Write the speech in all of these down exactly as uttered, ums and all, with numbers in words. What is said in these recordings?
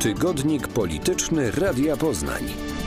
Tygodnik Polityczny Radia Poznań.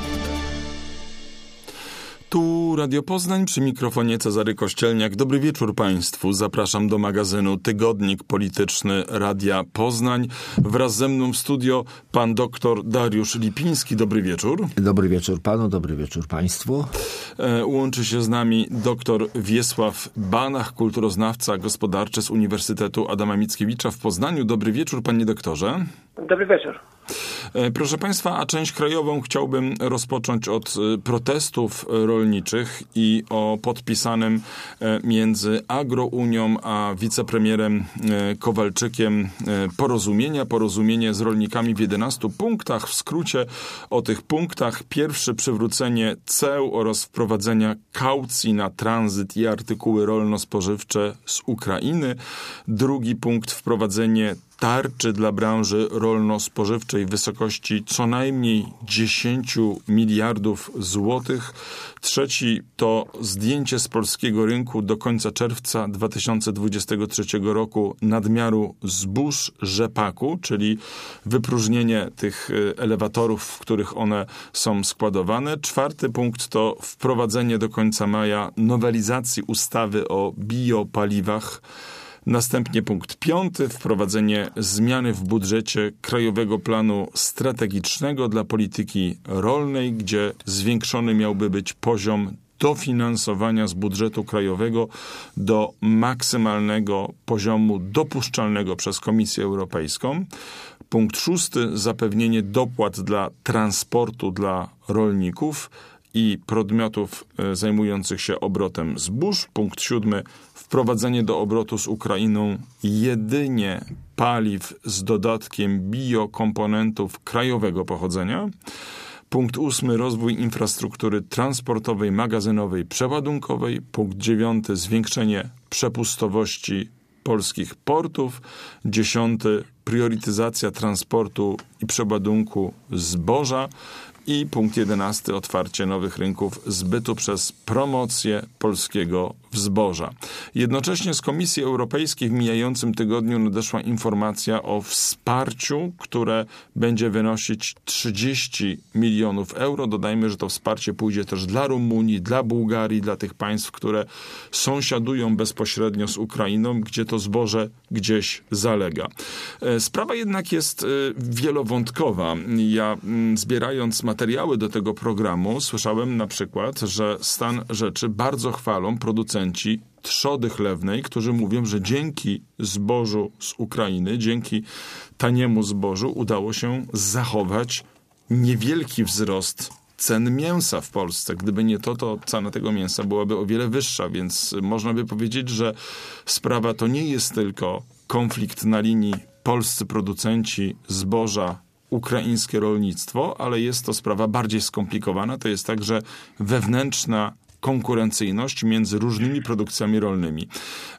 Tu Radio Poznań, przy mikrofonie Cezary Kościelniak. Dobry wieczór Państwu. Zapraszam do magazynu Tygodnik Polityczny Radia Poznań. Wraz ze mną w studio pan doktor Dariusz Lipiński. Dobry wieczór. Dobry wieczór panu, dobry wieczór państwu. E, łączy się z nami doktor Wiesław Banach, kulturoznawca gospodarczy z Uniwersytetu Adama Mickiewicza w Poznaniu. Dobry wieczór, panie doktorze. Dobry wieczór. Proszę Państwa, a część krajową chciałbym rozpocząć od protestów rolniczych i o podpisanym między Agrounią a wicepremierem Kowalczykiem porozumienia. Porozumienie z rolnikami w jedenastu punktach. W skrócie o tych punktach. Pierwszy, przywrócenie ceł oraz wprowadzenia kaucji na tranzyt i artykuły rolno-spożywcze z Ukrainy. Drugi punkt, wprowadzenie tarczy dla branży rolno-spożywczej w wysokości co najmniej dziesięć miliardów złotych. Trzeci to zdjęcie z polskiego rynku do końca czerwca dwa tysiące dwudziestego trzeciego roku nadmiaru zbóż rzepaku, czyli wypróżnienie tych elewatorów, w których one są składowane. Czwarty punkt to wprowadzenie do końca maja nowelizacji ustawy o biopaliwach. Następnie punkt piąty, wprowadzenie zmiany w budżecie Krajowego Planu Strategicznego dla Polityki Rolnej, gdzie zwiększony miałby być poziom dofinansowania z budżetu krajowego do maksymalnego poziomu dopuszczalnego przez Komisję Europejską. Punkt szósty, zapewnienie dopłat dla transportu dla rolników i podmiotów zajmujących się obrotem zbóż. Punkt siódmy, wprowadzenie do obrotu z Ukrainą jedynie paliw z dodatkiem biokomponentów krajowego pochodzenia. Punkt ósmy, rozwój infrastruktury transportowej, magazynowej, przeładunkowej. Punkt dziewiąty, zwiększenie przepustowości polskich portów. Dziesiąty, priorytetyzacja transportu i przeładunku zboża. I punkt jedenasty, otwarcie nowych rynków zbytu przez promocję polskiego zboża. Jednocześnie z Komisji Europejskiej w mijającym tygodniu nadeszła informacja o wsparciu, które będzie wynosić trzydzieści milionów euro. Dodajmy, że to wsparcie pójdzie też dla Rumunii, dla Bułgarii, dla tych państw, które sąsiadują bezpośrednio z Ukrainą, gdzie to zboże gdzieś zalega. Sprawa jednak jest wielowątkowa. Ja zbierając materiały do tego programu słyszałem na przykład, że stan rzeczy bardzo chwalą producenci trzody chlewnej, którzy mówią, że dzięki zbożu z Ukrainy, dzięki taniemu zbożu udało się zachować niewielki wzrost cen mięsa w Polsce. Gdyby nie to, to cena tego mięsa byłaby o wiele wyższa, więc można by powiedzieć, że sprawa to nie jest tylko konflikt na linii polscy producenci zboża, ukraińskie rolnictwo, ale jest to sprawa bardziej skomplikowana. To jest także wewnętrzna konkurencyjność między różnymi produkcjami rolnymi.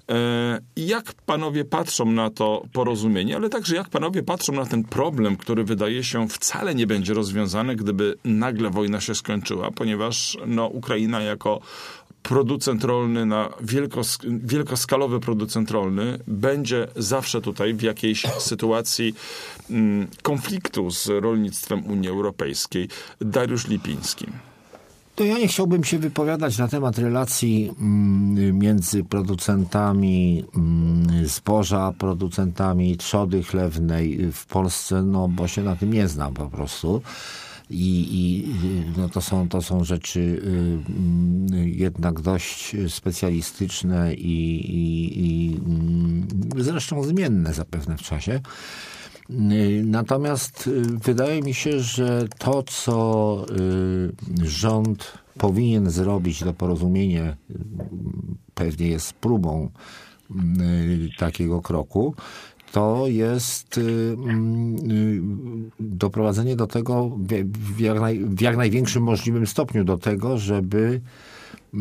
E, jak panowie patrzą na to porozumienie, ale także jak panowie patrzą na ten problem, który wydaje się wcale nie będzie rozwiązany, gdyby nagle wojna się skończyła, ponieważ no, Ukraina jako producent rolny, na wielkos- wielkoskalowy producent rolny będzie zawsze tutaj w jakiejś sytuacji mm, konfliktu z rolnictwem Unii Europejskiej. Dariusz Lipiński. To ja nie chciałbym się wypowiadać na temat relacji mm, między producentami mm, zboża, producentami trzody chlewnej w Polsce, no bo się na tym nie znam po prostu. I, i no to są, to są rzeczy y, jednak dość specjalistyczne i, i, i y, zresztą zmienne zapewne w czasie. Y, natomiast y, wydaje mi się, że to, co y, rząd powinien zrobić, to porozumienie y, pewnie jest próbą y, takiego kroku, to jest y, y, doprowadzenie do tego w jak, naj, w jak największym możliwym stopniu do tego, żeby y,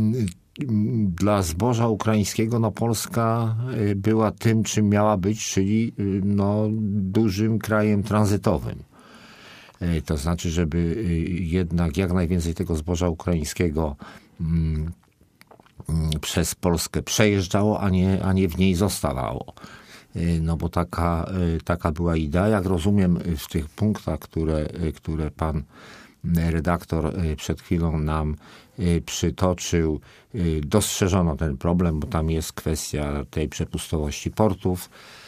dla zboża ukraińskiego no Polska była tym, czym miała być, czyli y, no, dużym krajem tranzytowym. Y, to znaczy, żeby y, jednak jak najwięcej tego zboża ukraińskiego y, y, przez Polskę przejeżdżało, a nie, a nie w niej zostawało. no bo taka, taka była idea. Jak rozumiem, w tych punktach, które, które pan redaktor przed chwilą nam przytoczył, dostrzeżono ten problem, bo tam jest kwestia tej przepustowości portów.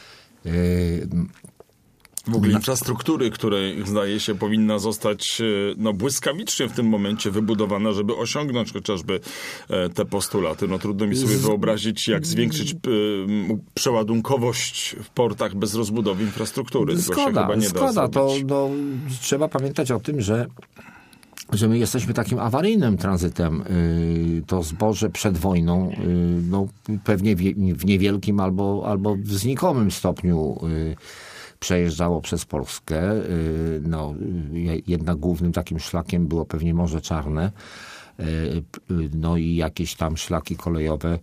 W ogóle infrastruktury, której zdaje się powinna zostać no, błyskawicznie w tym momencie wybudowana, żeby osiągnąć chociażby te postulaty. No trudno mi sobie wyobrazić, jak zwiększyć y, przeładunkowość w portach bez rozbudowy infrastruktury. Zgoda, Tego się chyba nie zgoda. da To, zrobić. no, trzeba pamiętać o tym, że że my jesteśmy takim awaryjnym tranzytem. To zboże przed wojną no, pewnie w niewielkim albo, albo w znikomym stopniu przejeżdżało przez Polskę. No, jednak głównym takim szlakiem było pewnie Morze Czarne. No i jakieś tam szlaki kolejowe.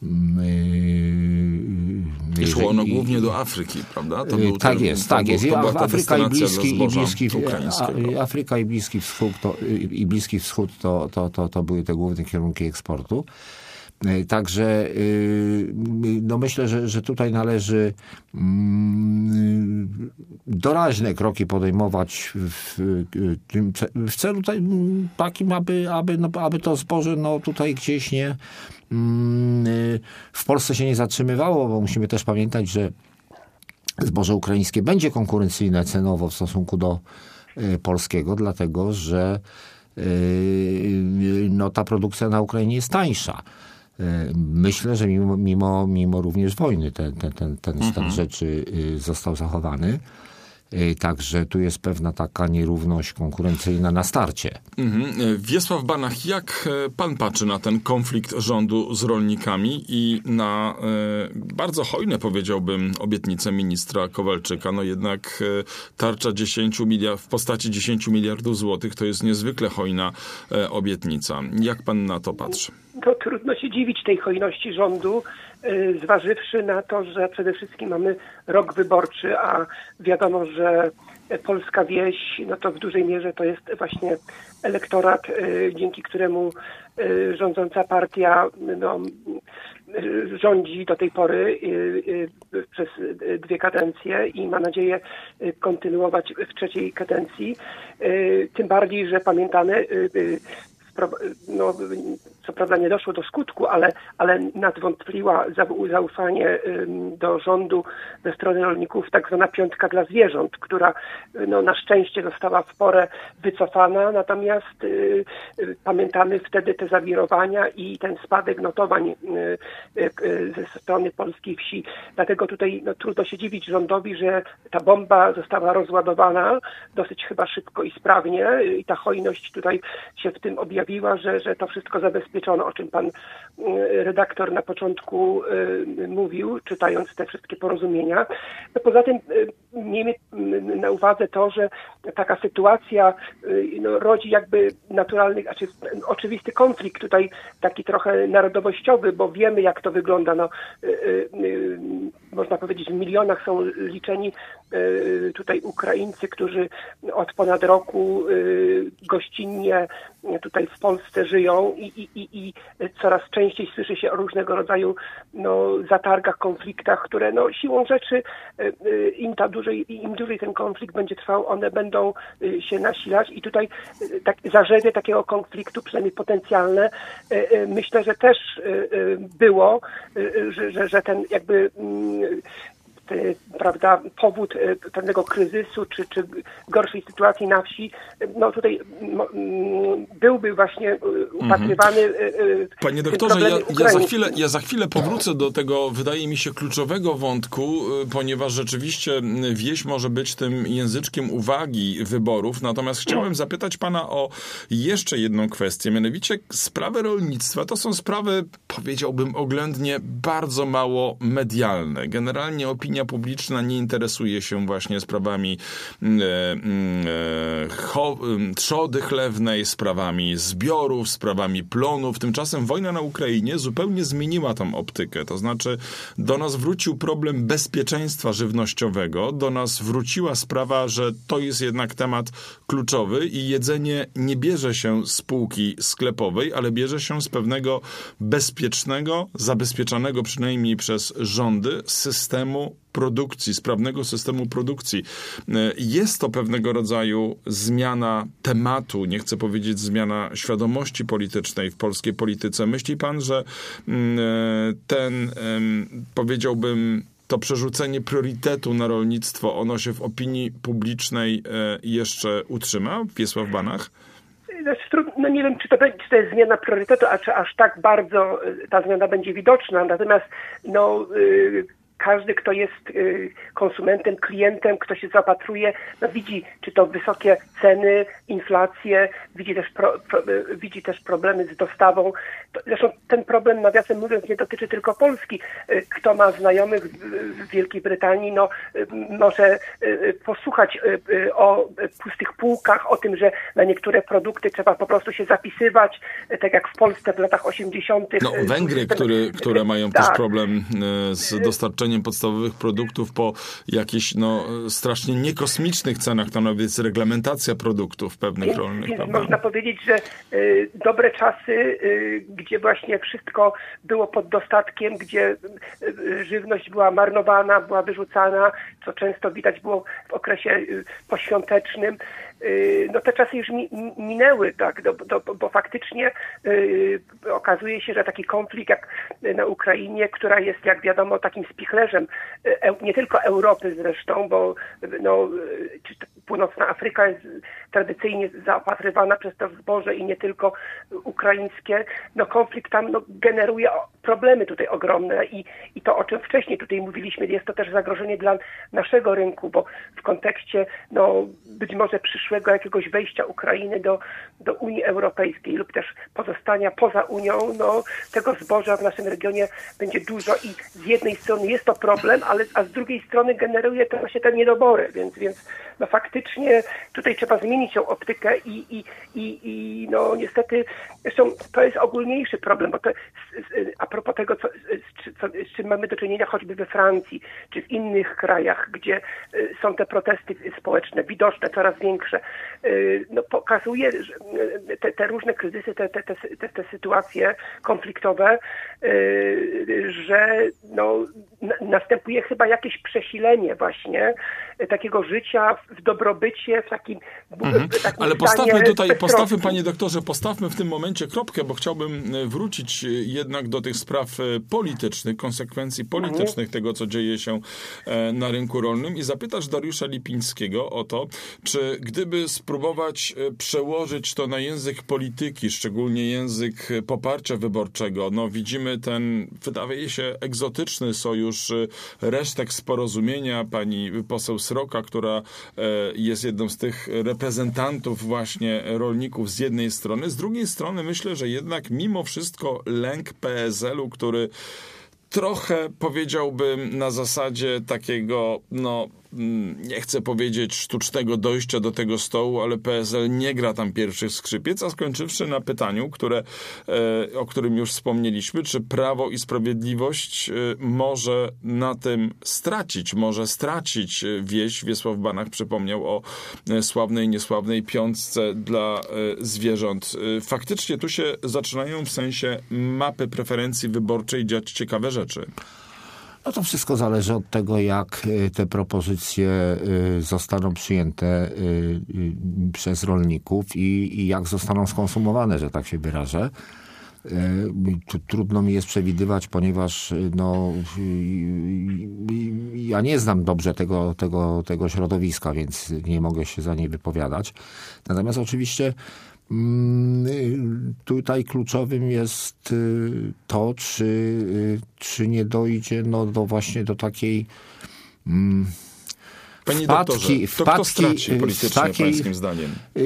I szło ono głównie do Afryki, prawda? To był tak ten, jest, to tak był, jest. To była ta Afryka i Bliski, i Bliski, ukraińskiego. Afryka i Bliski Wschód to, i Bliski Wschód to, to, to, to były te główne kierunki eksportu. Także no myślę, że, że tutaj należy doraźne kroki podejmować w, tym, w celu takim, aby, aby, no, aby to zboże no, tutaj gdzieś nie w Polsce się nie zatrzymywało, bo musimy też pamiętać, że zboże ukraińskie będzie konkurencyjne cenowo w stosunku do polskiego, dlatego że no, ta produkcja na Ukrainie jest tańsza. Myślę, że mimo, mimo, mimo również wojny ten, ten, ten, ten stan mhm. rzeczy został zachowany. Także tu jest pewna taka nierówność konkurencyjna na starcie. Mhm. Wiesław Banach, jak pan patrzy na ten konflikt rządu z rolnikami i na e, bardzo hojne, powiedziałbym, obietnice ministra Kowalczyka? No jednak e, tarcza dziesięciu miliardów, w postaci dziesięciu miliardów złotych to jest niezwykle hojna e, obietnica. Jak pan na to patrzy? To trudno się dziwić tej hojności rządu, zważywszy na to, że przede wszystkim mamy rok wyborczy, a wiadomo, że polska wieś, no to w dużej mierze to jest właśnie elektorat, dzięki któremu rządząca partia no, rządzi do tej pory przez dwie kadencje i ma nadzieję kontynuować w trzeciej kadencji. Tym bardziej, że pamiętamy, no, co prawda nie doszło do skutku, ale, ale nadwątpliła zaufanie do rządu ze strony rolników tak zwana piątka dla zwierząt, która no, na szczęście została w porę wycofana, natomiast y, y, pamiętamy wtedy te zawirowania i ten spadek notowań y, y, ze strony polskiej wsi. Dlatego tutaj no, trudno się dziwić rządowi, że ta bomba została rozładowana dosyć chyba szybko i sprawnie i ta hojność tutaj się w tym objawiła, że, że to wszystko zabezpieczono, o czym pan redaktor na początku mówił, czytając te wszystkie porozumienia. No poza tym miejmy na uwadze to, że taka sytuacja no, rodzi jakby naturalny, znaczy oczywisty konflikt tutaj taki trochę narodowościowy, bo wiemy jak to wygląda. No, można powiedzieć w milionach są liczeni tutaj Ukraińcy, którzy od ponad roku gościnnie tutaj w Polsce żyją i, i, i, i coraz częściej słyszy się o różnego rodzaju no, zatargach, konfliktach, które no, siłą rzeczy im, ta dłużej, im dłużej ten konflikt będzie trwał, one będą się nasilać i tutaj tak, zarzewie takiego konfliktu, przynajmniej potencjalne, myślę, że też było, że, że, że ten jakby prawda, powód pewnego kryzysu czy, czy gorszej sytuacji na wsi, no tutaj byłby właśnie upatrywany. Mhm. Panie doktorze, ja, ja, za chwilę, ja za chwilę powrócę do tego, wydaje mi się, kluczowego wątku, ponieważ rzeczywiście wieś może być tym języczkiem uwagi wyborów, natomiast chciałem zapytać pana o jeszcze jedną kwestię, mianowicie sprawy rolnictwa. To są sprawy, powiedziałbym oględnie, bardzo mało medialne. Generalnie opinia publiczna nie interesuje się właśnie sprawami e, e, cho, trzody chlewnej, sprawami zbiorów, sprawami plonów. Tymczasem wojna na Ukrainie zupełnie zmieniła tą optykę. To znaczy do nas wrócił problem bezpieczeństwa żywnościowego, do nas wróciła sprawa, że to jest jednak temat kluczowy i jedzenie nie bierze się z półki sklepowej, ale bierze się z pewnego bezpiecznego, zabezpieczanego przynajmniej przez rządy systemu produkcji, sprawnego systemu produkcji. Jest to pewnego rodzaju zmiana tematu, nie chcę powiedzieć zmiana świadomości politycznej w polskiej polityce. Myśli pan, że ten, powiedziałbym, to przerzucenie priorytetu na rolnictwo, ono się w opinii publicznej jeszcze utrzyma? Wiesław Banach? No nie wiem, czy to, czy to jest zmiana priorytetu, a czy aż tak bardzo ta zmiana będzie widoczna. Natomiast no, yy, każdy, kto jest yy, konsumentem, klientem, kto się zaopatruje, no widzi, czy to wysokie ceny, inflację, widzi też, pro, pro, widzi też problemy z dostawą. Zresztą ten problem, nawiasem mówiąc, nie dotyczy tylko Polski. Kto ma znajomych w Wielkiej Brytanii, no może posłuchać o pustych półkach, o tym, że na niektóre produkty trzeba po prostu się zapisywać, tak jak w Polsce w latach osiemdziesiątych. No Węgry, który, które mają tak. też problem z dostarczeniem podstawowych produktów po jakichś no, strasznie niekosmicznych cenach, to nawet jest reglamentacja produktów pewnych więc, rolnych. Więc prawda? można powiedzieć, że y, dobre czasy, y, gdzie właśnie wszystko było pod dostatkiem, gdzie y, żywność była marnowana, była wyrzucana, co często widać było w okresie y, poświątecznym, y, no te czasy już mi, minęły, tak, do, do, bo faktycznie y, okazuje się, że taki konflikt jak na Ukrainie, która jest, jak wiadomo, takim spichlerzem y, nie tylko Europy zresztą, bo no, czy Północna Afryka jest tradycyjnie zaopatrywana przez to zboże i nie tylko ukraińskie, no konflikt tam no, generuje problemy tutaj ogromne i, i to, o czym wcześniej tutaj mówiliśmy, jest to też zagrożenie dla naszego rynku, bo w kontekście no, być może przyszłego jakiegoś wejścia Ukrainy do, do Unii Europejskiej lub też pozostania poza Unią, no tego zboża w naszym regionie będzie dużo i z jednej strony jest to problem, ale a z drugiej strony generuje to właśnie te niedobory, więc, więc no faktycznie tutaj trzeba zmienić tą optykę i, i, i, i no niestety, zresztą to jest ogólniejszy problem, bo to a propos tego, co, co, z czym mamy do czynienia choćby we Francji, czy w innych krajach, gdzie są te protesty społeczne widoczne, coraz większe, no pokazuje, że te, te różne kryzysy, te, te, te, te sytuacje konfliktowe, że no, następuje chyba jakieś przesilenie właśnie takiego życia w dobrobycie, w takim, mhm. w takim Ale postawmy tutaj, postawmy, panie doktorze, postawmy w tym momencie kropkę, bo chciałbym wrócić jednak do tych spraw politycznych, konsekwencji politycznych mhm. tego, co dzieje się na rynku rolnym i zapytać Dariusza Lipińskiego o to, czy gdyby spróbować przełożyć to na język polityki, szczególnie język poparcia wyborczego, no widzimy ten, wydaje się, egzotyczny sojusz resztek z Porozumienia, pani poseł Sroka, która jest jedną z tych reprezentantów właśnie rolników z jednej strony. Z drugiej strony myślę, że jednak mimo wszystko lęk P S L u, który trochę powiedziałbym na zasadzie takiego, no nie chcę powiedzieć sztucznego dojścia do tego stołu, ale P S L nie gra tam pierwszych skrzypiec, a skończywszy na pytaniu, które, o którym już wspomnieliśmy, czy Prawo i Sprawiedliwość może na tym stracić, może stracić wieś. Wiesław Banach przypomniał o sławnej, niesławnej piątce dla zwierząt. Faktycznie tu się zaczynają w sensie mapy preferencji wyborczej dziać ciekawe rzeczy. No to wszystko zależy od tego, jak te propozycje zostaną przyjęte przez rolników i, i jak zostaną skonsumowane, że tak się wyrażę. Trudno mi jest przewidywać, ponieważ no, ja nie znam dobrze tego, tego, tego środowiska, więc nie mogę się za nie wypowiadać. Natomiast oczywiście tutaj kluczowym jest to, czy, czy nie dojdzie no, do właśnie do takiej um, Panie wpadki, doktorze, to wpadki, kto straci politycznie takiej, pańskim zdaniem?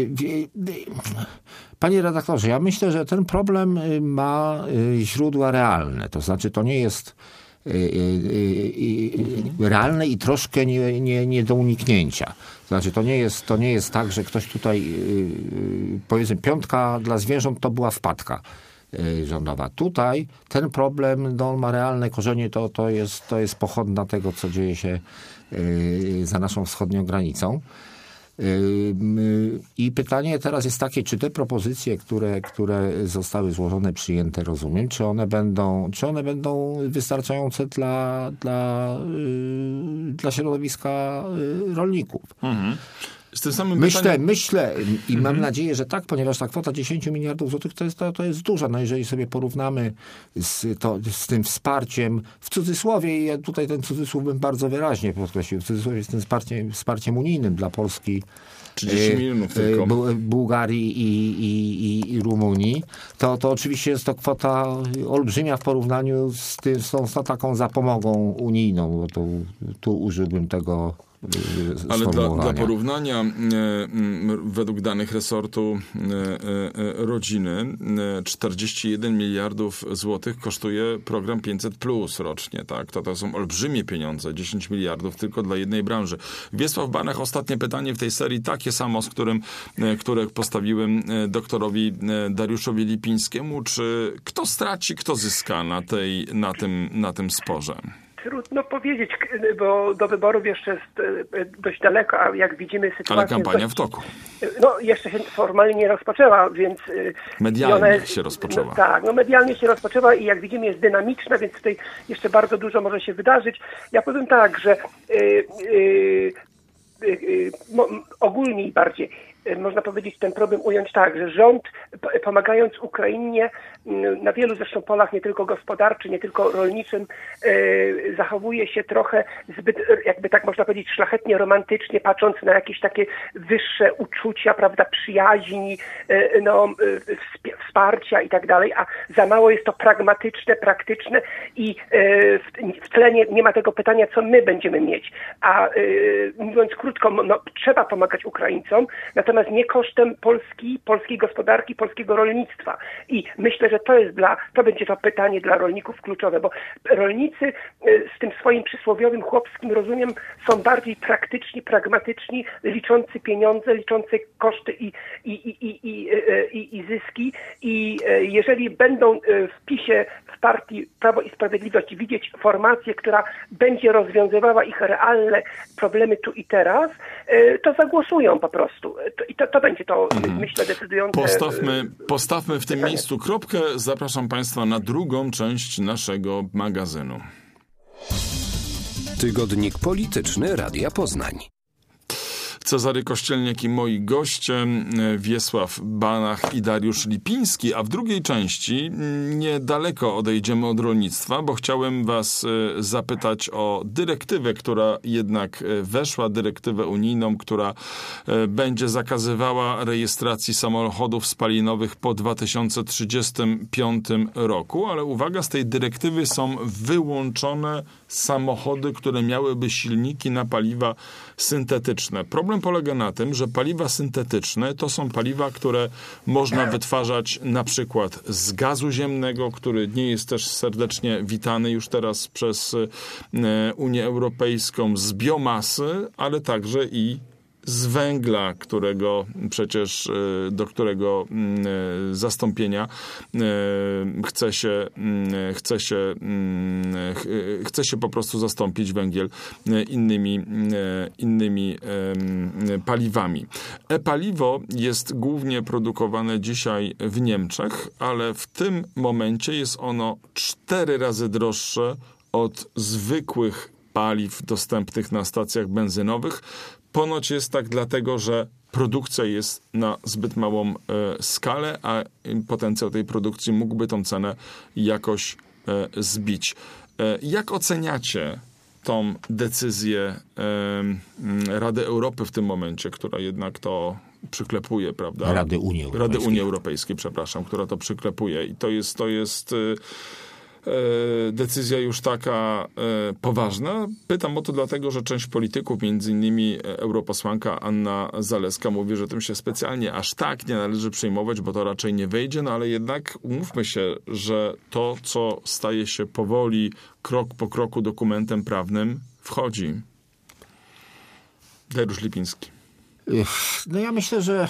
Panie redaktorze, ja myślę, że ten problem ma źródła realne. To znaczy to nie jest realne i troszkę nie, nie, nie do uniknięcia. To znaczy to nie jest, to nie jest tak, że ktoś tutaj, powiedzmy, piątka dla zwierząt to była wpadka rządowa. Tutaj ten problem no, ma realne korzenie, to, to, jest, to jest pochodna tego, co dzieje się za naszą wschodnią granicą. I pytanie teraz jest takie, czy te propozycje, które, które zostały złożone, przyjęte, rozumiem, czy one będą, czy one będą wystarczające dla, dla, dla środowiska rolników. Mhm. Z tym samym myślę, pytaniem... myślę i mhm. mam nadzieję, że tak, ponieważ ta kwota dziesięć miliardów złotych to jest, to, to jest duża. No jeżeli sobie porównamy z, to, z tym wsparciem, w cudzysłowie, i ja tutaj ten cudzysłów bym bardzo wyraźnie podkreślił, w cudzysłowie z tym wsparciem, wsparciem unijnym dla Polski, trzydzieści milionów tylko. Bułgarii i, i, i, i Rumunii, to, to oczywiście jest to kwota olbrzymia w porównaniu z, tym, z, tą, z tą taką zapomogą unijną, bo to, tu użyłbym tego Ale dla, dla porównania, e, według danych resortu e, e, rodziny, e, czterdzieści jeden miliardów złotych kosztuje program pięćset plus rocznie. Tak? To, to są olbrzymie pieniądze, dziesięć miliardów tylko dla jednej branży. Wiesław Banach, ostatnie pytanie w tej serii, takie samo, z którym, e, które postawiłem e, doktorowi e, Dariuszowi Lipińskiemu. Czy kto straci, kto zyska na, tej, na, tym, na tym sporze? Trudno powiedzieć, bo do wyborów jeszcze jest dość daleko, a jak widzimy sytuacja... Ale kampania dość, w toku. No jeszcze się formalnie nie rozpoczęła, więc... Medialnie ona jest, się rozpoczęła. No, tak, no medialnie się rozpoczęła i jak widzimy jest dynamiczna, więc tutaj jeszcze bardzo dużo może się wydarzyć. Ja powiem tak, że yy, yy, yy, mo, ogólniej bardziej można powiedzieć ten problem ująć tak, że rząd pomagając Ukrainie na wielu zresztą polach, nie tylko gospodarczym, nie tylko rolniczym, zachowuje się trochę zbyt, jakby tak można powiedzieć, szlachetnie, romantycznie, patrząc na jakieś takie wyższe uczucia, prawda, przyjaźni, no, wsparcia i tak dalej, a za mało jest to pragmatyczne, praktyczne i w tle nie, nie ma tego pytania, co my będziemy mieć. A mówiąc krótko, no, trzeba pomagać Ukraińcom, natomiast nie kosztem Polski, polskiej gospodarki, polskiego rolnictwa. I myślę, że to jest dla, to będzie to pytanie dla rolników kluczowe, bo rolnicy z tym swoim przysłowiowym chłopskim rozumiem są bardziej praktyczni, pragmatyczni, liczący pieniądze, liczący koszty i, i, i, i, i, i, i zyski. I jeżeli będą w PiS-ie, w partii Prawo i Sprawiedliwość widzieć formację, która będzie rozwiązywała ich realne problemy tu i teraz, to zagłosują po prostu. I to, to będzie to, mm. myślę, decydujące. Postawmy, postawmy w tym pytanie. Miejscu kropkę. Zapraszam Państwa na drugą część naszego magazynu. Tygodnik polityczny Radia Poznań. Cezary Kościelniak i moi goście, Wiesław Banach i Dariusz Lipiński, a w drugiej części niedaleko odejdziemy od rolnictwa, bo chciałem was zapytać o dyrektywę, która jednak weszła, dyrektywę unijną, która będzie zakazywała rejestracji samochodów spalinowych po dwa tysiące trzydziestym piątym roku, ale uwaga, z tej dyrektywy są wyłączone samochody, które miałyby silniki na paliwa syntetyczne. Problem polega na tym, że paliwa syntetyczne to są paliwa, które można wytwarzać na przykład z gazu ziemnego, który nie jest też serdecznie witany już teraz przez Unię Europejską, z biomasy, ale także i z węgla, którego przecież do którego zastąpienia chce się, chce się, chce się po prostu zastąpić węgiel innymi, innymi paliwami. E-paliwo jest głównie produkowane dzisiaj w Niemczech, ale w tym momencie jest ono cztery razy droższe od zwykłych paliw dostępnych na stacjach benzynowych. Ponoć jest tak dlatego, że produkcja jest na zbyt małą e, skalę, a potencjał tej produkcji mógłby tą cenę jakoś e, zbić. E, jak oceniacie tą decyzję e, Rady Europy w tym momencie, która jednak to przyklepuje, prawda? Rady Unii Europejskiej. Rady Unii Europejskiej, przepraszam, która to przyklepuje. I to jest, to jest e, decyzja już taka e, poważna. Pytam o to dlatego, że część polityków, między innymi europosłanka Anna Zalewska, mówi, że tym się specjalnie aż tak nie należy przejmować, bo to raczej nie wejdzie, no ale jednak umówmy się, że to, co staje się powoli, krok po kroku dokumentem prawnym, wchodzi. Dariusz Lipiński. No ja myślę, że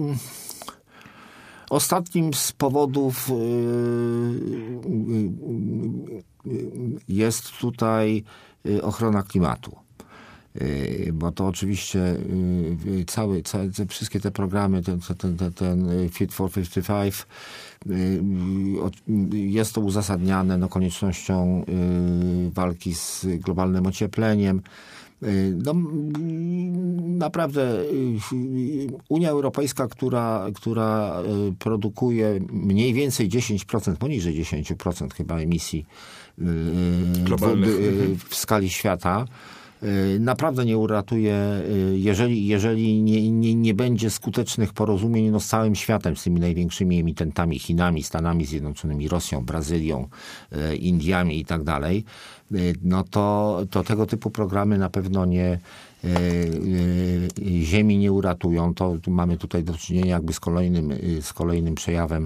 ostatnim z powodów jest tutaj ochrona klimatu. Bo to oczywiście cały, całe, te, wszystkie te programy, ten, ten, ten, ten Fit for pięćdziesiąt pięć, jest to uzasadniane no, koniecznością walki z globalnym ociepleniem. No, naprawdę Unia Europejska, która, która produkuje mniej więcej dziesięć procent, poniżej dziesięć procent chyba emisji globalnych w, w skali świata, naprawdę nie uratuje, jeżeli, jeżeli nie, nie, nie będzie skutecznych porozumień no, z całym światem, z tymi największymi emitentami, Chinami, Stanami Zjednoczonymi, Rosją, Brazylią, Indiami i tak dalej, no to, to tego typu programy na pewno nie Ziemi nie uratują. To mamy tutaj do czynienia jakby z kolejnym, z kolejnym przejawem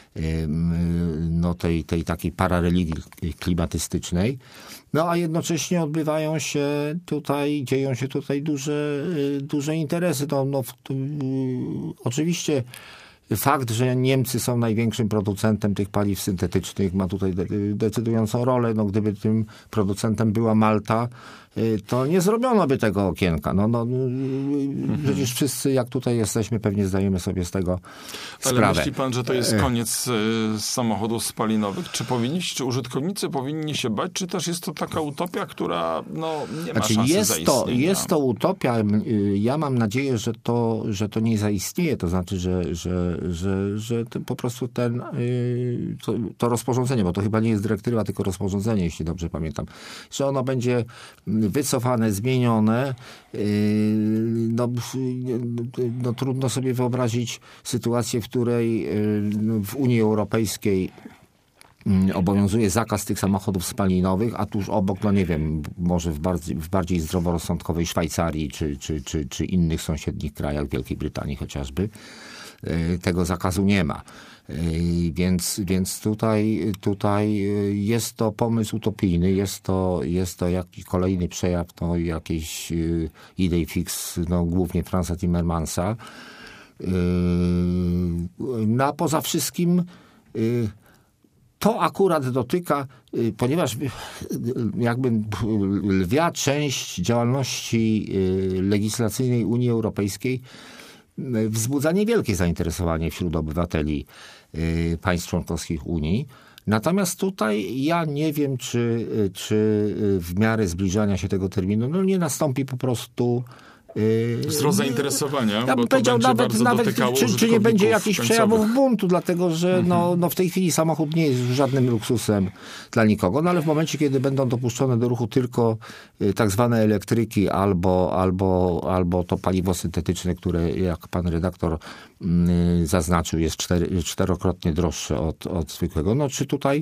no tej, tej takiej parareligii klimatystycznej. No a jednocześnie odbywają się tutaj, dzieją się tutaj duże, duże interesy. No, no, oczywiście fakt, że Niemcy są największym producentem tych paliw syntetycznych, ma tutaj decydującą rolę. No, gdyby tym producentem była Malta, to nie zrobiono by tego okienka. No, no, mhm. Przecież wszyscy, jak tutaj jesteśmy, pewnie zdajemy sobie z tego sprawę. Ale myśli pan, że to jest koniec samochodów spalinowych? Czy powinniście, czy użytkownicy powinni się bać, czy też jest to taka utopia, która no, nie ma znaczy, szansy jest zaistnienia? To, jest to utopia. Ja mam nadzieję, że to, że to nie zaistnieje. To znaczy, że, że, że, że to po prostu ten, to, to rozporządzenie, bo to chyba nie jest dyrektywa, tylko rozporządzenie, jeśli dobrze pamiętam, że ono będzie wycofane, zmienione. No, no, trudno sobie wyobrazić sytuację, w której w Unii Europejskiej obowiązuje zakaz tych samochodów spalinowych, a tuż obok, no nie wiem, może w bardziej, w bardziej zdroworozsądkowej Szwajcarii czy, czy, czy, czy innych sąsiednich krajach, Wielkiej Brytanii chociażby, tego zakazu nie ma. Więc, więc tutaj, tutaj jest to pomysł utopijny, jest to, jest to jakiś kolejny przejaw no, jakiejś idei fix, no, głównie Franza Timmermansa. No a poza wszystkim to akurat dotyka, ponieważ jakby lwia część działalności legislacyjnej Unii Europejskiej wzbudza niewielkie zainteresowanie wśród obywateli państw członkowskich Unii. Natomiast tutaj ja nie wiem, czy, czy w miarę zbliżania się tego terminu no nie nastąpi po prostu wzrost zainteresowania, ja bo to będzie nawet, bardzo nawet, dotykało czy, czy nie będzie jakichś końcowych. przejawów buntu, dlatego że mhm. no, no w tej chwili samochód nie jest żadnym luksusem dla nikogo, no ale w momencie, kiedy będą dopuszczone do ruchu tylko y, tak zwane elektryki albo, albo, albo to paliwo syntetyczne, które jak pan redaktor y, zaznaczył jest cztery, czterokrotnie droższe od, od zwykłego, no czy tutaj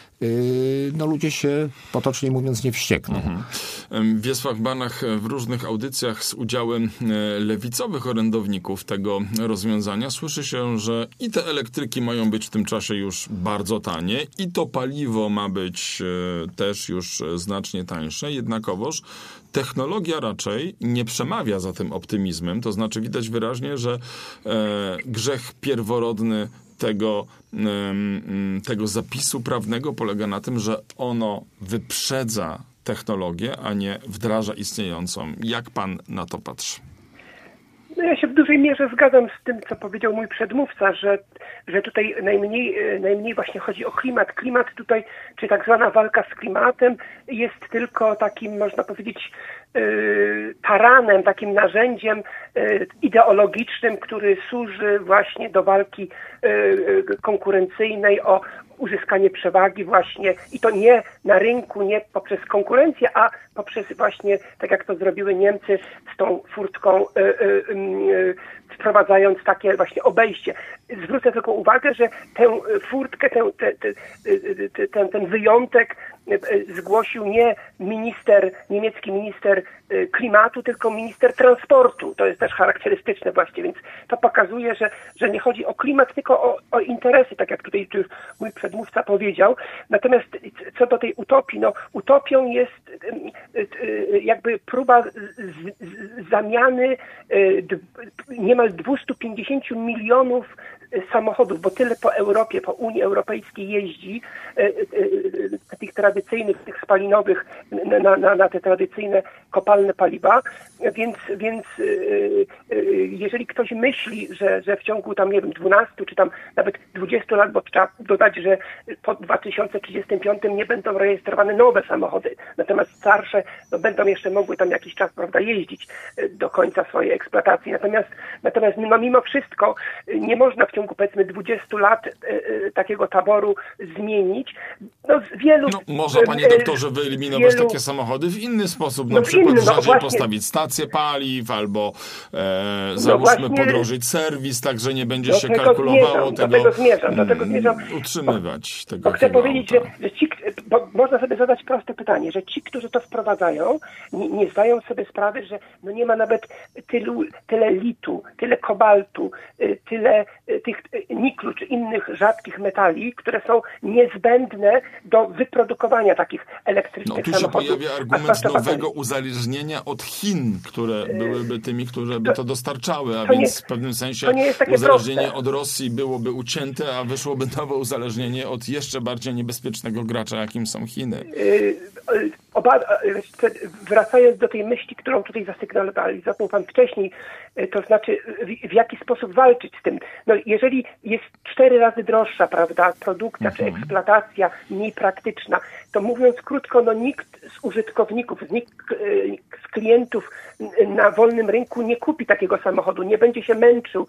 no ludzie się, potocznie mówiąc, nie wściekną. Mhm. Wiesław Banach w różnych audycjach z udziałem lewicowych orędowników tego rozwiązania słyszy się, że i te elektryki mają być w tym czasie już bardzo tanie i to paliwo ma być też już znacznie tańsze. Jednakowoż technologia raczej nie przemawia za tym optymizmem. To znaczy widać wyraźnie, że e, grzech pierworodny tego, tego zapisu prawnego polega na tym, że ono wyprzedza technologię, a nie wdraża istniejącą. Jak pan na to patrzy? No ja się w dużej mierze zgadzam z tym, co powiedział mój przedmówca, że, że tutaj najmniej, najmniej właśnie chodzi o klimat. Klimat tutaj, czy tak zwana walka z klimatem jest tylko takim, można powiedzieć, taranem, takim narzędziem ideologicznym, który służy właśnie do walki konkurencyjnej o uzyskanie przewagi właśnie i to nie na rynku, nie poprzez konkurencję, a poprzez właśnie, tak jak to zrobiły Niemcy z tą furtką, wprowadzając takie właśnie obejście. Zwrócę tylko uwagę, że tę furtkę, tę, te, te, te, ten, ten wyjątek zgłosił nie minister, niemiecki minister klimatu, tylko minister transportu. To jest też charakterystyczne właśnie, więc to pokazuje, że, że nie chodzi o klimat, tylko o, o interesy, tak jak tutaj już mój przedmówca powiedział. Natomiast co do tej utopii, no utopią jest jakby próba z, z, zamiany niemal dwieście pięćdziesiąt milionów samochodów, bo tyle po Europie, po Unii Europejskiej jeździ, tych tradycyjnych, tych spalinowych, na, na, na te tradycyjne kopalne paliwa, więc, więc jeżeli ktoś myśli, że, że w ciągu tam, nie wiem, dwunastu czy tam nawet dwudziestu lat, bo trzeba dodać, że po dwa tysiące trzydziestym piątym nie będą rejestrowane nowe samochody, natomiast starsze no, będą jeszcze mogły tam jakiś czas, prawda, jeździć do końca swojej eksploatacji. Natomiast, natomiast no, mimo wszystko nie można w ciągu, powiedzmy, dwudziestu lat takiego taboru zmienić. No, z wielu, no, można, panie doktorze, wyeliminować wielu, takie samochody w inny sposób. Na no przykład inny, no, rzadziej postawić stację paliw, albo e, załóżmy no podrożyć serwis, tak że nie będzie się kalkulowało zmierzam, tego, do tego zmierzam, do tego zmierzam. utrzymywać bo, tego. Bo chcę tego powiedzieć, że, że ci, bo można sobie zadać proste pytanie, że ci, którzy to wprowadzają, nie, nie zdają sobie sprawy, że no nie ma nawet tylu, tyle litu, tyle kobaltu, tyle tych niklu czy innych rzadkich metali, które są niezbędne do wyprodukowania takich elektrycznych samochodów. No tu się pojawia argument nowego uzależnienia od Chin, które byłyby tymi, które by to dostarczały, a to więc nie, w pewnym sensie uzależnienie proste. od Rosji byłoby ucięte, a wyszłoby nowe uzależnienie od jeszcze bardziej niebezpiecznego gracza, jakim są Chiny. Yy, oba, wracając do tej myśli, którą tutaj zasygnalizował pan wcześniej, to znaczy w, w jaki sposób walczyć z tym. No, jeżeli jest cztery razy droższa, prawda, produkcja mhm. czy eksploatacja mniej praktyczna, to mówiąc krótko, no nikt z użytkowników, nikt z klientów na wolnym rynku nie kupi takiego samochodu, nie będzie się męczył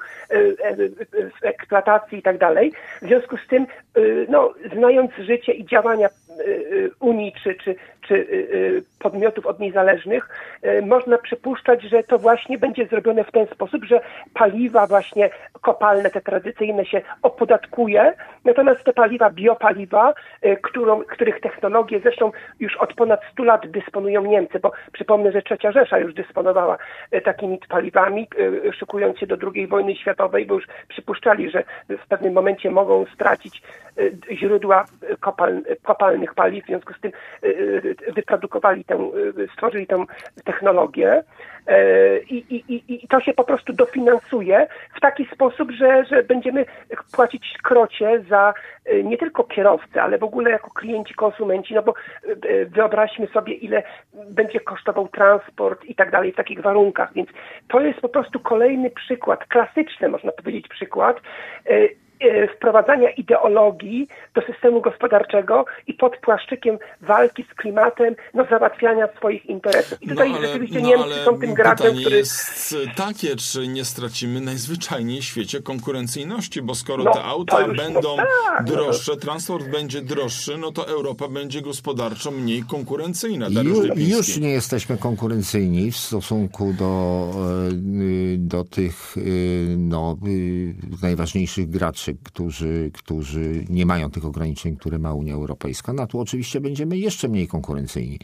w eksploatacji i tak dalej. W związku z tym, no, znając życie i działania Unii czy, czy, czy podmiotów od niej zależnych, można przypuszczać, że to właśnie będzie zrobione w ten sposób, że paliwa właśnie kopalne, te tradycyjne się opodatkuje, natomiast te paliwa, biopaliwa, którą, których technologie zresztą już od ponad stu lat dysponują Niemcy, bo przypomnę, że Trzecia Rzesza już dysponowała takimi paliwami, szykując się do drugiej wojny światowej, bo już przypuszczali, że w pewnym momencie mogą stracić źródła kopal, kopalnych paliw, w związku z tym wyprodukowali tę, stworzyli tę technologię i, i, i to się po prostu dofinansuje w taki sposób, że, że będziemy płacić krocie za nie tylko kierowcę, ale w ogóle jako klienci, konsumenci, no bo wyobraźmy sobie, ile będzie kosztował transport i tak dalej w takich warunkach, więc to jest po prostu kolejny przykład, klasyczny można powiedzieć przykład wprowadzania ideologii do systemu gospodarczego i pod płaszczykiem walki z klimatem, no załatwiania swoich interesów. I tutaj no ale, rzeczywiście no Niemcy ale są tym graczem, pytanie który... jest takie, czy nie stracimy najzwyczajniej w świecie konkurencyjności, bo skoro no, te auta już, będą no tak, droższe, no to... transport będzie droższy, no to Europa będzie gospodarczo mniej konkurencyjna. Ju, już nie jesteśmy konkurencyjni w stosunku do, do tych no, najważniejszych graczy, Którzy, którzy nie mają tych ograniczeń, które ma Unia Europejska. No tu oczywiście będziemy jeszcze mniej konkurencyjni.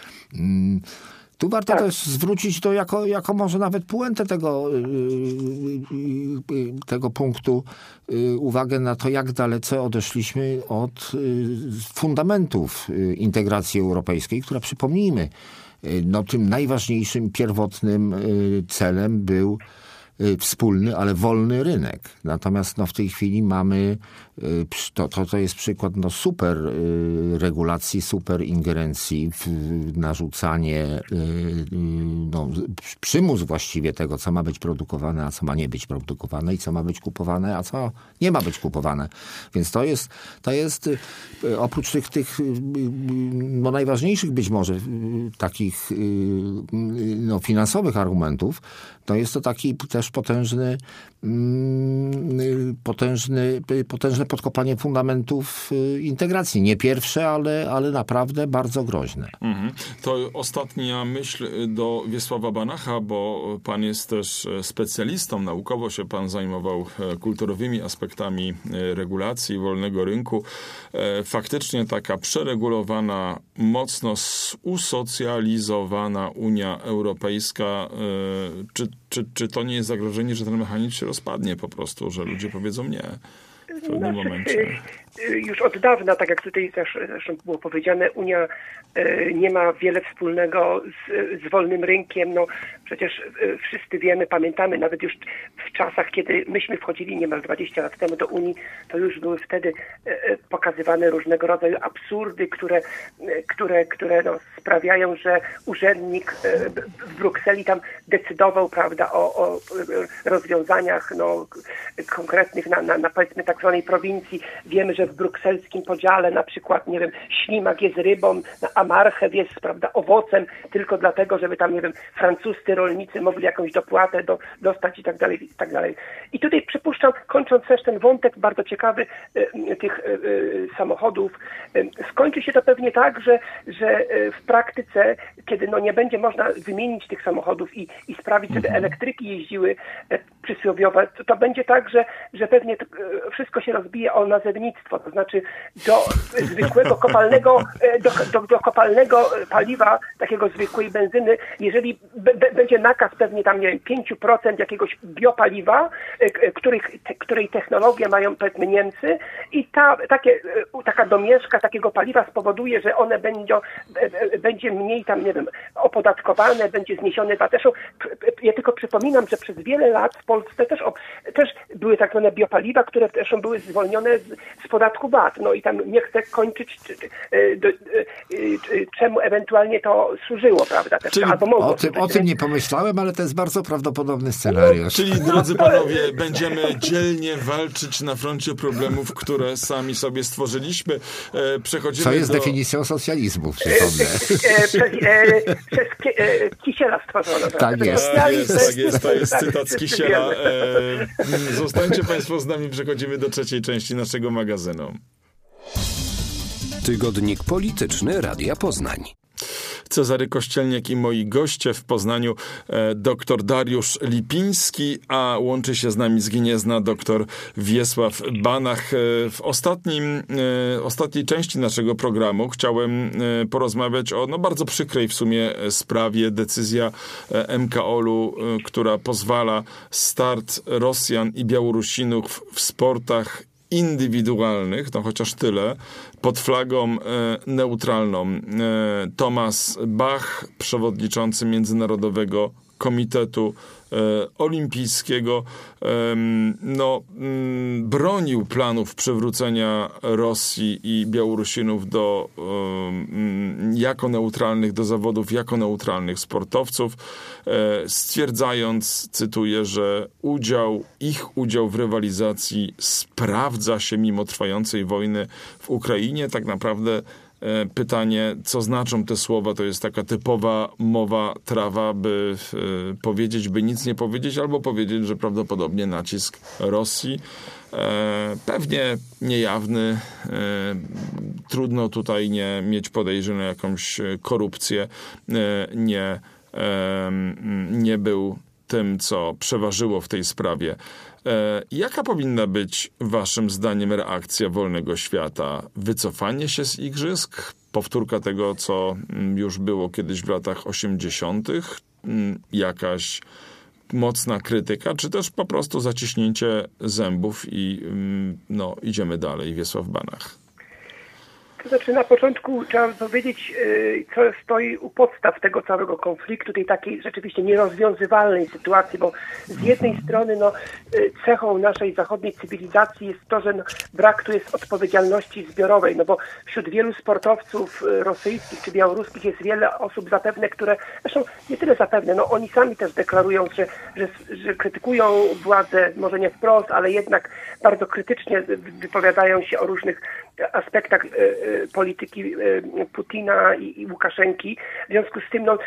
Tu warto tak. też zwrócić to jako, jako może nawet puentę tego, tego punktu uwagę na to, jak dalece odeszliśmy od fundamentów integracji europejskiej, która, przypomnijmy, no, tym najważniejszym, pierwotnym celem był wspólny, ale wolny rynek. Natomiast no, w tej chwili mamy, to, to, to jest przykład no, super regulacji, super ingerencji w narzucanie, no, przymus właściwie tego, co ma być produkowane, a co ma nie być produkowane i co ma być kupowane, a co nie ma być kupowane. Więc to jest, to jest oprócz tych, tych no, najważniejszych być może takich no, finansowych argumentów, to jest to taki też potężny, potężny, potężne podkopanie fundamentów integracji. Nie pierwsze, ale, ale naprawdę bardzo groźne. Mhm. To ostatnia myśl do Wiesława Banacha, bo pan jest też specjalistą, naukowo się pan zajmował kulturowymi aspektami regulacji wolnego rynku. Faktycznie taka przeregulowana, mocno usocjalizowana Unia Europejska, czy Czy, czy to nie jest zagrożenie, że ten mechanizm się rozpadnie po prostu, że ludzie powiedzą nie w pewnym znaczy, momencie? już od dawna, tak jak tutaj też zresztą było powiedziane, Unia nie ma wiele wspólnego z, z wolnym rynkiem. No przecież wszyscy wiemy, pamiętamy, nawet już w czasach, kiedy myśmy wchodzili niemal dwadzieścia lat temu do Unii, to już były wtedy pokazywane różnego rodzaju absurdy, które, które, które no, sprawiają, że urzędnik w Brukseli tam decydował, prawda, o, o rozwiązaniach no, konkretnych na, na, na powiedzmy tak zwanej prowincji. Wiemy, że w brukselskim podziale na przykład, nie wiem, ślimak jest rybą, a marchew jest, prawda, owocem tylko dlatego, żeby tam, nie wiem, francuscy rolnicy mogli jakąś dopłatę do, dostać i tak dalej, i tak dalej. I tutaj przypuszczam, kończąc też ten wątek bardzo ciekawy y, tych y, y, samochodów, y, skończy się to pewnie tak, że, że y, w praktyce, kiedy no nie będzie można wymienić tych samochodów i, i sprawić, żeby elektryki jeździły y, przysłowiowe, to, to będzie tak, że, że pewnie to, y, wszystko się rozbije o nazewnictwo, to znaczy do zwykłego kopalnego, do, do, do kopalnego paliwa, takiego zwykłej benzyny, jeżeli b, b, będzie nakaz pewnie tam, nie wiem, pięć procent jakiegoś biopaliwa, których, te, której technologię mają powiedzmy Niemcy i ta, takie, taka domieszka takiego paliwa spowoduje, że one będą, będzie mniej tam, nie wiem, opodatkowane, będzie zniesiony V A T. Ja tylko przypominam, że przez wiele lat w Polsce też, też były tak zwane biopaliwa, które też były zwolnione z, z podatku V A T. No i tam nie chcę kończyć, czy, czy, do, czemu ewentualnie to służyło, prawda? Też, czyli albo mogło o, tym, o tym nie pomyślałem, ale to jest bardzo prawdopodobny scenariusz. Czyli, drodzy panowie, będziemy dzielnie walczyć na froncie problemów, które sami sobie stworzyliśmy. Przechodzimy Co jest do... definicją socjalizmu, przypomnę. Przez Kisiela stworzono. Tak jest. Tak jest, tak jest, to jest cytat z Kisiela. Zostańcie państwo z nami, przechodzimy do trzeciej części naszego magazynu. Tygodnik polityczny Radia Poznań. Cezary Kościelniak i moi goście w Poznaniu, e, dr Dariusz Lipiński, a łączy się z nami z Gniezna dr Wiesław Banach. E, w ostatnim, e, ostatniej części naszego programu chciałem e, porozmawiać o no, bardzo przykrej w sumie sprawie, decyzja e, M K O L-u, e, która pozwala start Rosjan i Białorusinów w sportach indywidualnych, no chociaż tyle, pod flagą e, neutralną. E, Thomas Bach, przewodniczący Międzynarodowego Komitetu e, Olimpijskiego, e, no, m, bronił planów przywrócenia Rosji i Białorusinów do e, m, jako neutralnych, do zawodów jako neutralnych sportowców, e, stwierdzając, cytuję, że udział, ich udział w rywalizacji sprawdza się mimo trwającej wojny w Ukrainie. Tak naprawdę pytanie, co znaczą te słowa, to jest taka typowa mowa trawa, by e, powiedzieć, by nic nie powiedzieć, albo powiedzieć, że prawdopodobnie nacisk Rosji, e, pewnie niejawny, e, trudno tutaj nie mieć podejrzeń o jakąś korupcję, e, nie, e, nie był tym, co przeważyło w tej sprawie. E, jaka powinna być waszym zdaniem reakcja wolnego świata? Wycofanie się z igrzysk? Powtórka tego, co już było kiedyś w latach osiemdziesiątych? Jakaś mocna krytyka? Czy też po prostu zaciśnięcie zębów i no, idziemy dalej? Wiesław Banach. To znaczy na początku trzeba powiedzieć, co stoi u podstaw tego całego konfliktu, tej takiej rzeczywiście nierozwiązywalnej sytuacji, bo z jednej strony no, cechą naszej zachodniej cywilizacji jest to, że no, brak tu jest odpowiedzialności zbiorowej, no bo wśród wielu sportowców rosyjskich czy białoruskich jest wiele osób zapewne, które, zresztą nie tyle zapewne, no oni sami też deklarują, że, że, że krytykują władzę, może nie wprost, ale jednak bardzo krytycznie wypowiadają się o różnych aspektach polityki Putina i, i Łukaszenki. W związku z tym no,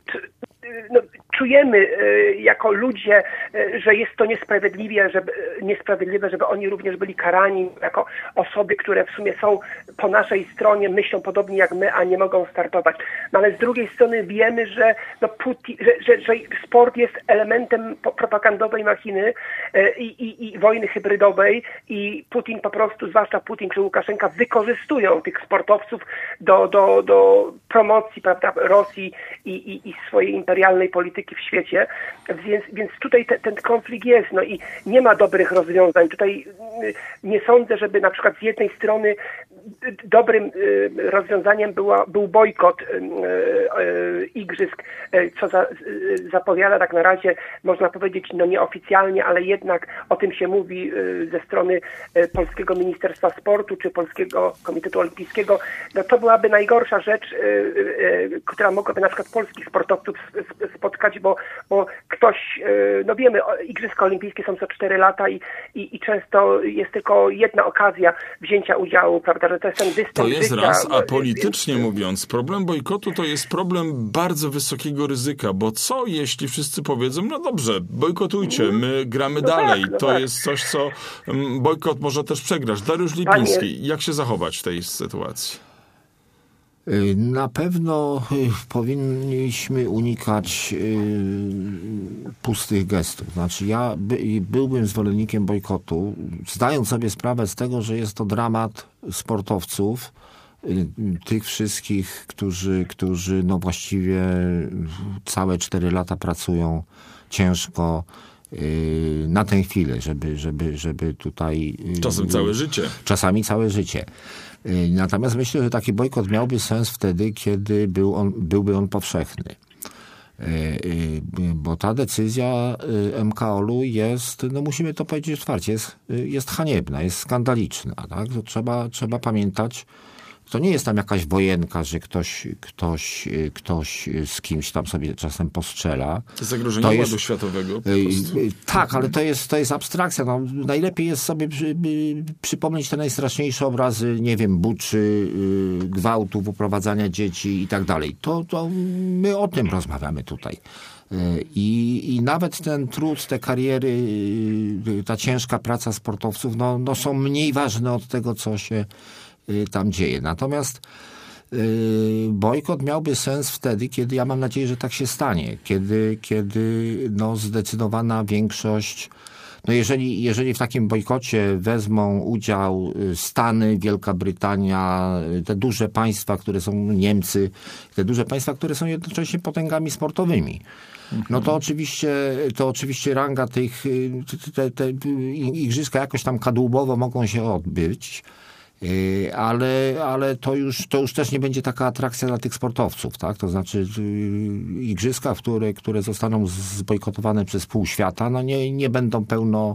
no, czujemy jako ludzie, że jest to niesprawiedliwe, żeby, niesprawiedliwe, żeby oni również byli karani jako osoby, które w sumie są po naszej stronie, myślą podobnie jak my, a nie mogą startować. No ale z drugiej strony wiemy, że, no, Putin, że, że, że sport jest elementem propagandowej machiny i, i, i wojny hybrydowej i Putin po prostu, zwłaszcza Putin czy Łukaszenka, wykorzystują tych sportowców do, do, do promocji, prawda, Rosji i, i, i swojej imperialnej polityki w świecie. Więc, więc tutaj te, ten konflikt jest, no i nie ma dobrych rozwiązań. Tutaj nie sądzę, żeby na przykład z jednej strony dobrym rozwiązaniem była, był bojkot igrzysk, co za, zapowiada tak na razie, można powiedzieć, no nieoficjalnie, ale jednak o tym się mówi ze strony Polskiego Ministerstwa Sportu czy Polskiego Komitetu Olimpijskiego. No to byłaby najgorsza rzecz, która mogłaby na przykład polskich sportowców spotkać, bo, bo ktoś, no wiemy, Igrzyska Olimpijskie są co cztery lata i, i, i często jest tylko jedna okazja wzięcia udziału, prawda, że to jest ten dystans To jest życia. raz, a politycznie więc... mówiąc, problem bojkotu to jest problem bardzo wysokiego ryzyka, bo co jeśli wszyscy powiedzą, no dobrze, bojkotujcie, my gramy no dalej. Tak, no to tak. jest coś, co bojkot może też przegrać. Dariusz Lipiński, jak się zachować w tej sytuacji? Na pewno powinniśmy unikać pustych gestów. Znaczy ja by, byłbym zwolennikiem bojkotu, zdając sobie sprawę z tego, że jest to dramat sportowców, tych wszystkich, którzy, którzy no właściwie całe cztery lata pracują ciężko na tę chwilę, żeby, żeby, żeby tutaj... Czasem całe życie. Czasami całe życie. Natomiast myślę, że taki bojkot miałby sens wtedy, kiedy był on, byłby on powszechny. Bo ta decyzja M K O L-u jest, no musimy to powiedzieć otwarcie, jest, jest haniebna, jest skandaliczna. Tak? To trzeba, trzeba pamiętać, to nie jest tam jakaś wojenka, że ktoś, ktoś, ktoś z kimś tam sobie czasem postrzela. To zagrożenie to ładu światowego. Po tak, ale to jest, to jest abstrakcja. No, najlepiej jest sobie przy, przypomnieć te najstraszniejsze obrazy, nie wiem, buczy, gwałtów, uprowadzania dzieci i tak dalej. To, to my o tym rozmawiamy tutaj. I, I nawet ten trud, te kariery, ta ciężka praca sportowców, no, no są mniej ważne od tego, co się tam dzieje. Natomiast yy, bojkot miałby sens wtedy, kiedy, ja mam nadzieję, że tak się stanie, kiedy, kiedy no, zdecydowana większość, no jeżeli, jeżeli w takim bojkocie wezmą udział Stany, Wielka Brytania, te duże państwa, które są Niemcy, te duże państwa, które są jednocześnie potęgami sportowymi, no to oczywiście, to oczywiście ranga tych, te, te igrzyska jakoś tam kadłubowo mogą się odbyć, ale, ale to już, to już też nie będzie taka atrakcja dla tych sportowców, tak? To znaczy igrzyska, które, które zostaną zbojkotowane przez pół świata, no nie, nie będą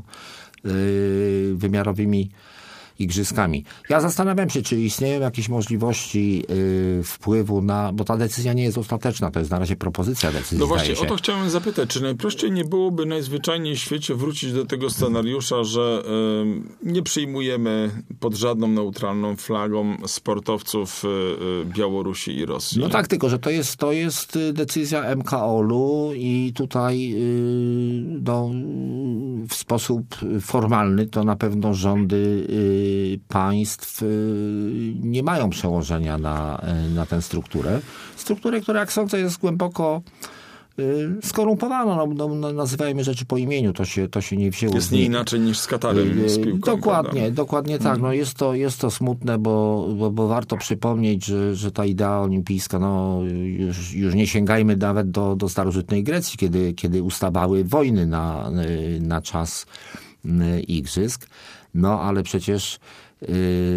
pełnowymiarowymi igrzyskami. Ja zastanawiam się, czy istnieją jakieś możliwości y, wpływu na, bo ta decyzja nie jest ostateczna, to jest na razie propozycja decyzji. No właśnie, o to chciałem zapytać, czy najprościej nie byłoby najzwyczajniej w świecie wrócić do tego scenariusza, że y, nie przyjmujemy pod żadną neutralną flagą sportowców y, Białorusi i Rosji? No tak, tylko że to jest, to jest decyzja M K O L-u i tutaj y, no, w sposób formalny to na pewno rządy y, państw nie mają przełożenia na, na tę strukturę. Strukturę, która jak sądzę jest głęboko skorumpowana. No, no, nazywajmy rzeczy po imieniu, to się, to się nie wzięło. Jest nie inaczej niż z Katarem, z piłką. Dokładnie, prawda? dokładnie tak. No jest, to, jest to smutne, bo, bo, bo warto przypomnieć, że, że ta idea olimpijska, no już, już nie sięgajmy nawet do, do starożytnej Grecji, kiedy, kiedy ustawały wojny na, na czas igrzysk. No, ale przecież yy,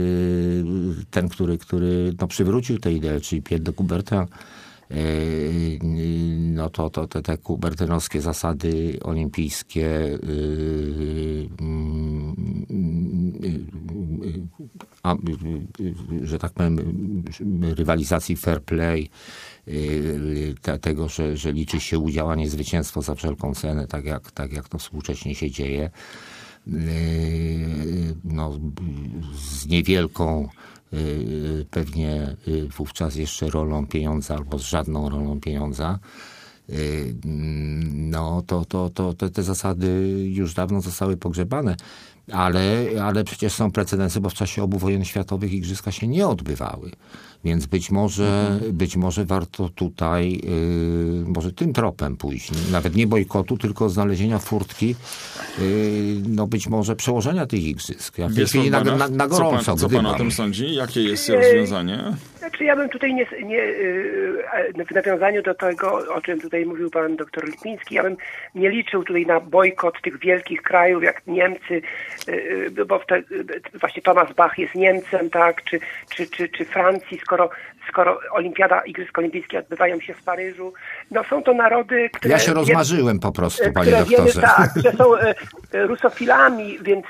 ten, który, który no, przywrócił tę ideę, czyli Pierre de Coubertin, yy, no to, to te, te kubertynowskie zasady olimpijskie, yy, yy, a, yy, że tak powiem, rywalizacji fair play, yy, te, tego, że, że liczy się udział, a nie zwycięstwo za wszelką cenę, tak jak, tak jak to współcześnie się dzieje. No, z niewielką pewnie wówczas jeszcze rolą pieniądza albo z żadną rolą pieniądza, no to, to, to te, te zasady już dawno zostały pogrzebane, ale, ale przecież są precedensy, bo w czasie obu wojen światowych igrzyska się nie odbywały. Więc być może, mhm. być może warto tutaj yy, może tym tropem pójść. Nawet nie bojkotu, tylko znalezienia furtki, yy, no być może przełożenia tych igrzysk. Ja w tej chwili na, na, na gorąco. Co pan, co pan o tym sądzi? Jakie jest rozwiązanie? Znaczy ja bym tutaj nie, nie, w nawiązaniu do tego, o czym tutaj mówił pan doktor Lipiński, ja bym nie liczył tutaj na bojkot tych wielkich krajów jak Niemcy, bo wtedy, właśnie Thomas Bach jest Niemcem, tak, czy, czy, czy, czy Francji, skoro, skoro Olimpiada, Igrzyska Olimpijskie odbywają się w Paryżu. No są to narody, które... Ja się rozmarzyłem po prostu, panie które doktorze. Wiemy, tak, że są rusofilami, więc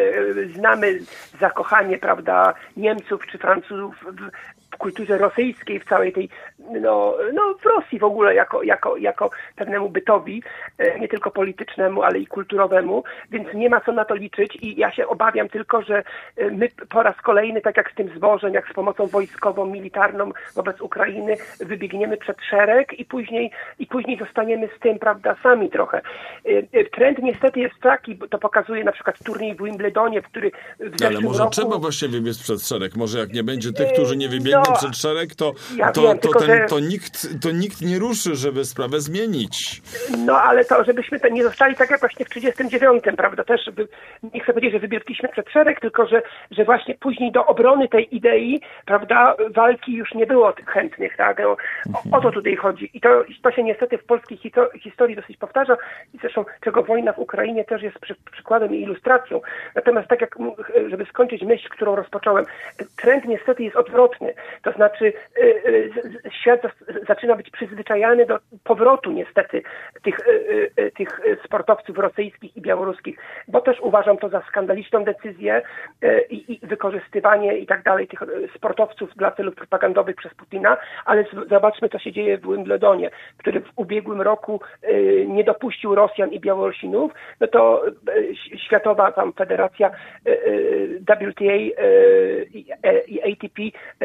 znamy zakochanie, prawda, Niemców czy Francuzów w, w kulturze rosyjskiej, w całej tej, no, no w Rosji w ogóle jako, jako, jako pewnemu bytowi, nie tylko politycznemu, ale i kulturowemu, więc nie ma co na to liczyć i ja się obawiam tylko, że my po raz kolejny, tak jak z tym zbożem, jak z pomocą wojskową, militarną wobec Ukrainy, wybiegniemy przed szereg i później, i później zostaniemy z tym, prawda, sami trochę. Trend niestety jest taki, to pokazuje na przykład turniej w Wimbledonie, w który w zeszłym Ale może roku... trzeba właśnie wybiec przed szereg. Może jak nie będzie tych, którzy nie wybiegną No, przed szereg, to, ja to, wiem, to, tylko, ten, że- to, nikt, to nikt nie ruszy, żeby sprawę zmienić. No ale to, żebyśmy to nie zostali tak jak właśnie w trzydziestym dziewiątym, prawda, też by, nie chcę powiedzieć, że wybiegliśmy przed szereg, tylko że, że właśnie później do obrony tej idei, prawda, walki już nie było tych chętnych, tak, no, o, o to tutaj chodzi i to, to się niestety w polskiej hito- historii dosyć powtarza i zresztą czego wojna w Ukrainie też jest przy, przykładem i ilustracją. Natomiast tak jak, żeby skończyć myśl, którą rozpocząłem, trend niestety jest odwrotny, to znaczy y, y, świat zas- zaczyna być przyzwyczajany do powrotu niestety tych, y, y, tych sportowców rosyjskich i białoruskich, bo też uważam to za skandaliczną decyzję y, i wykorzystywanie i tak dalej tych sportowców dla celów propagandowych przez Putina, ale z- zobaczmy, co się dzieje w Wimbledonie, który w ubiegłym roku y, nie dopuścił Rosjan i Białorusinów, no to y, światowa tam federacja y, y, W T A y, i i A T P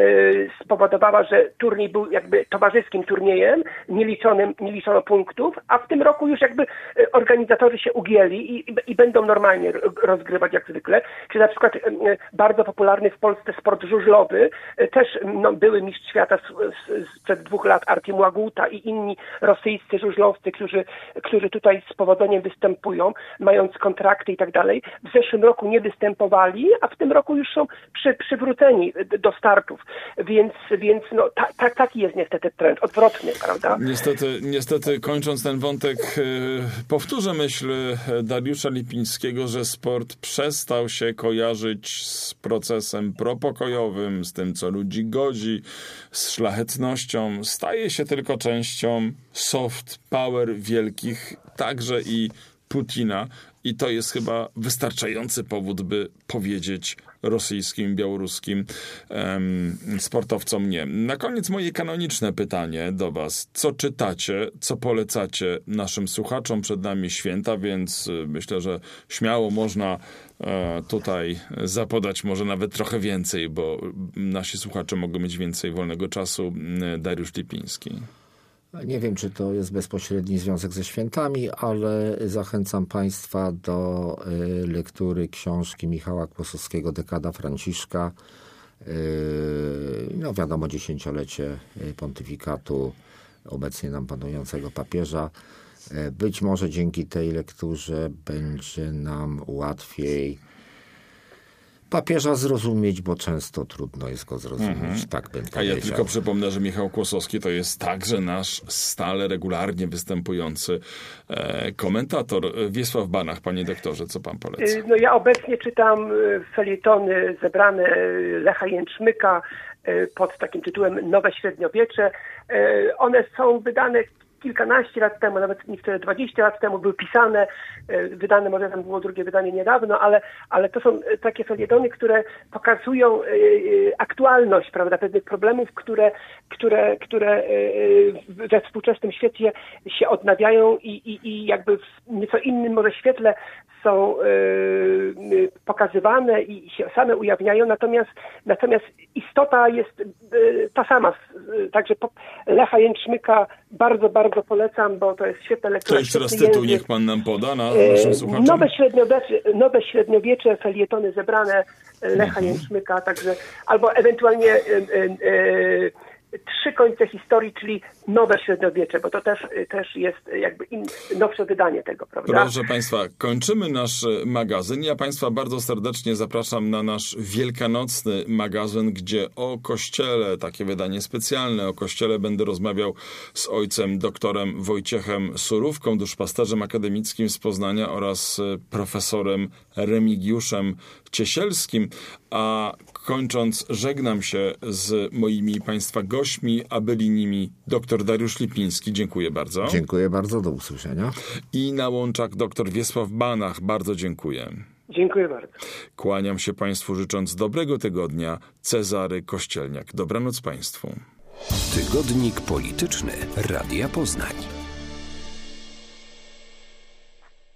y, spowodowała, że turniej był jakby towarzyskim turniejem, nieliczonym, nie liczono punktów, a w tym roku już jakby y, organizatorzy się ugięli i, i, i będą normalnie r- rozgrywać jak zwykle. Czy na przykład y, bardzo popularny w Polsce sport żużlowy, y, też no, były mistrz świata z, z, sprzed dwóch lat Artem Łaguta i inni rosyjscy żużlowcy, którzy, którzy tutaj z powodzeniem występują, mając kontrakty i tak dalej, w zeszłym roku nie występowali, a w tym roku już są przy, przywróceni do startów. Więc, więc no, ta, ta, taki jest niestety trend, odwrotny, prawda? Niestety, niestety kończąc ten wątek, e, powtórzę myśl Dariusza Lipińskiego, że sport przestał się kojarzyć z procesem propokojowym, z tym, co ludzi godzi, z szlachetnością. Staje się tylko częścią soft power wielkich, także i Putina. I to jest chyba wystarczający powód, by powiedzieć rosyjskim, białoruskim em, sportowcom nie. Na koniec moje kanoniczne pytanie do was. Co czytacie, co polecacie naszym słuchaczom? Przed nami święta, więc y, myślę, że śmiało można e, tutaj zapodać może nawet trochę więcej, bo nasi słuchacze mogą mieć więcej wolnego czasu. Dariusz Lipiński. Nie wiem, czy to jest bezpośredni związek ze świętami, ale zachęcam Państwa do y, lektury książki Michała Kłosowskiego Dekada Franciszka. Y, no wiadomo, dziesięciolecie pontyfikatu obecnie nam panującego papieża. Y, być może dzięki tej lekturze będzie nam łatwiej papieża zrozumieć, bo często trudno jest go zrozumieć. Mhm. Tak bym A powiedział. ja tylko przypomnę, że Michał Kłosowski to jest także nasz stale, regularnie występujący e, komentator. Wiesław Banach, panie doktorze, co pan poleca? No ja obecnie czytam felietony zebrane Lecha Jęczmyka pod takim tytułem Nowe Średniowiecze. One są wydane kilkanaście lat temu, nawet niektóre dwadzieścia lat temu były pisane, wydane, może tam było drugie wydanie niedawno, ale, ale to są takie felietony, które pokazują aktualność, prawda, pewnych problemów, które, które, które we współczesnym świecie się odnawiają i, i, i jakby w nieco innym może świetle są y, pokazywane i się same ujawniają, natomiast, natomiast istota jest y, ta sama. Y, także po, Lecha Jęczmyka bardzo, bardzo polecam, bo to jest świetna lektura. To jeszcze raz tytuł niech pan nam poda na naszym słuchaczom. Nowe średniowiecze, nowe średniowiecze, felietony zebrane Lecha Jęczmyka, także albo ewentualnie y, y, y, Trzy końce historii, czyli nowe średniowiecze, bo to też, też jest jakby in, nowsze wydanie tego, prawda? Proszę Państwa, kończymy nasz magazyn. Ja Państwa bardzo serdecznie zapraszam na nasz wielkanocny magazyn, gdzie o Kościele, takie wydanie specjalne, o Kościele będę rozmawiał z ojcem doktorem Wojciechem Surówką, duszpasterzem akademickim z Poznania oraz profesorem Remigiuszem Ciesielskim, a kończąc żegnam się z moimi Państwa gośćmi, a byli nimi dr Dariusz Lipiński. Dziękuję bardzo. Dziękuję bardzo, do usłyszenia. I na łączach dr Wiesław Banach. Bardzo dziękuję. Dziękuję bardzo. Kłaniam się Państwu życząc dobrego tygodnia. Cezary Kościelniak. Dobranoc Państwu. Tygodnik polityczny Radia Poznań.